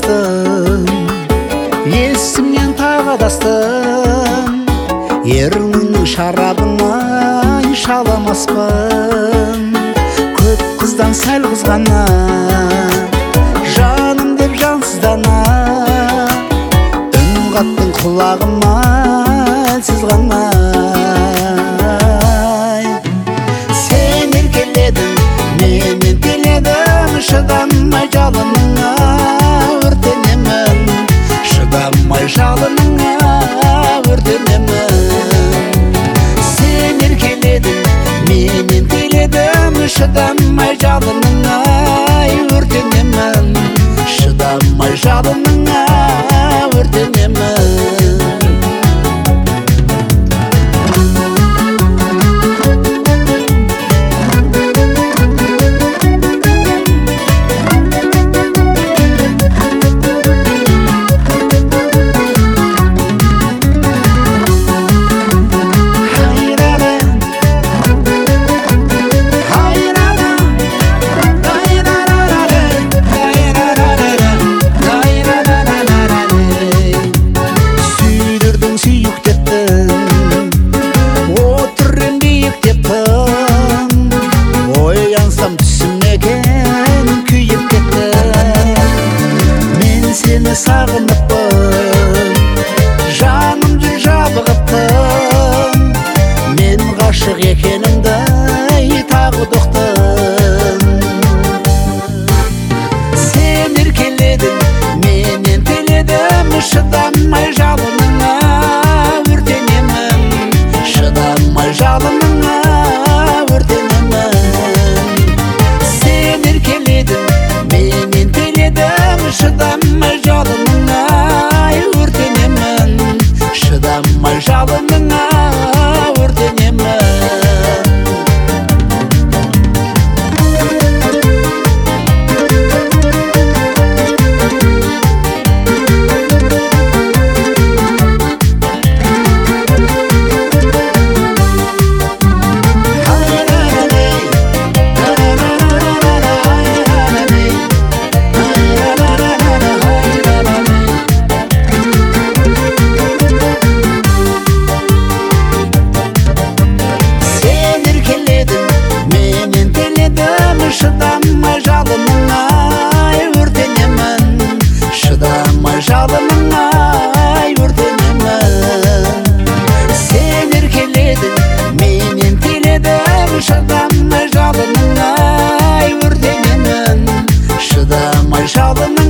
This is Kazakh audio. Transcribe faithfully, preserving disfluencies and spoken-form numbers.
адастым, есімнен тағы адастым. Еріңнің шарабына шаламаспын, көп қыздан сәл қызғана, жаным деп жансыздана. Үн қаттың құлағыма әлсіз ғана. Сен еркеледің, мен ентеледім, шыдамай жалыныңа өртенемін, шыдамай жалыныңа өртенемін. Сен еркеледің, мен ентеледім, шыдамай жалыныңа өртенемін, шыдамай жалыныңа өртенемін. Seni sağınıpпын, жанымды жабығыппын, мен ғашық екенімді тағы доқтым. Сен еркеледің, мен ентеледім, шыдамай жалыныңа өртенемін, шыдамай жалыныңа өртенемін. Сен еркеледің, мен ентеледім, шыдамай жалыныңа өртенемін, шыдамай жалыныңа өртенемін. Шыдамай жалыныңа өртенемін, шыдамай жалыныңа өртенемін. Сен еркеледің, мен ентеледім, шыдамай жалыныңа өртенемін, шыдамай жалыныңа